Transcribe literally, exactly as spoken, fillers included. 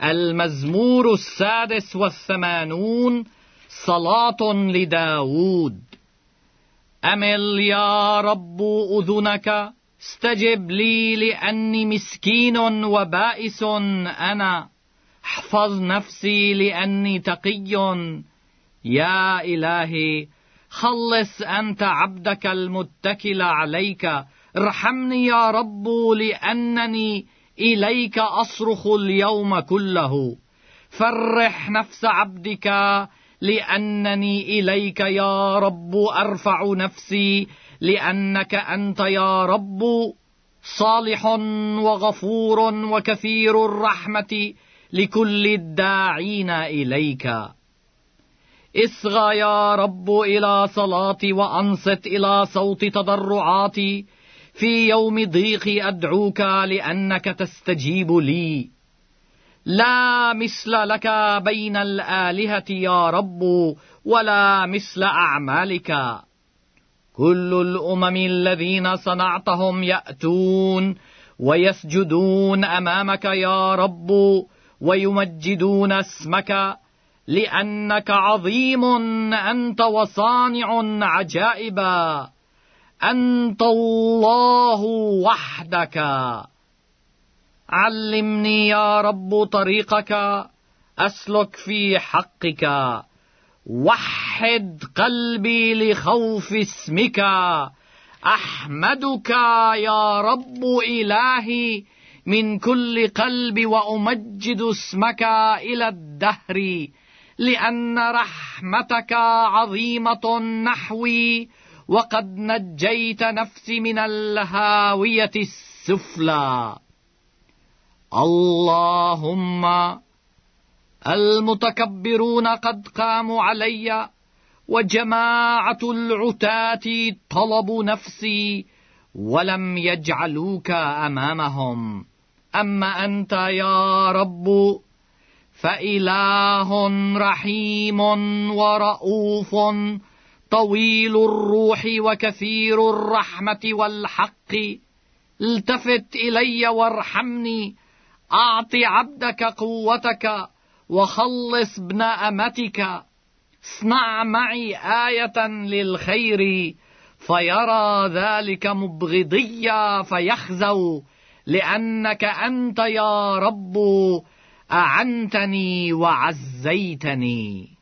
المزمور السادس والثمانون، صلاة لداود. أمل يا رب أذنك، استجب لي لأني مسكين وبائس أنا، احفظ نفسي لأني تقي. يا إلهي خلص أنت عبدك المتكل عليك، ارحمني يا رب لأنني إليك أصرخ اليوم كله. فرح نفس عبدك لأنني إليك يا رب أرفع نفسي، لأنك أنت يا رب صالح وغفور وكثير الرحمة لكل الداعين إليك. اصغى يا رب إلى صلاتي وأنصت إلى صوت تضرعاتي. في يوم ضيقي أدعوك لأنك تستجيب لي. لا مثل لك بين الآلهة يا رب، ولا مثل أعمالك. كل الأمم الذين صنعتهم يأتون ويسجدون أمامك يا رب، ويمجدون اسمك، لأنك عظيم أنت وصانع عجائبا. أنت الله وحدك. علمني يا رب طريقك، أسلك في حقك. وحد قلبي لخوف اسمك. أحمدك يا رب إلهي من كل قلبي، وأمجد اسمك إلى الدهر، لأن رحمتك عظيمة نحوي، وقد نجيت نفسي من الهاوية السفلى. اللهم المتكبرون قد قاموا علي، وجماعة العتاة طلبوا نفسي، ولم يجعلوك أمامهم. أما أنت يا رب فإله رحيم ورؤوف، طويل الروح وكثير الرحمة والحق. التفت إلي وارحمني، أعط عبدك قوتك، وخلص ابن أمتك. اصنع معي آية للخير، فيرى ذلك مبغضي فيخزوا، لأنك أنت يا رب أعنتني وعزيتني.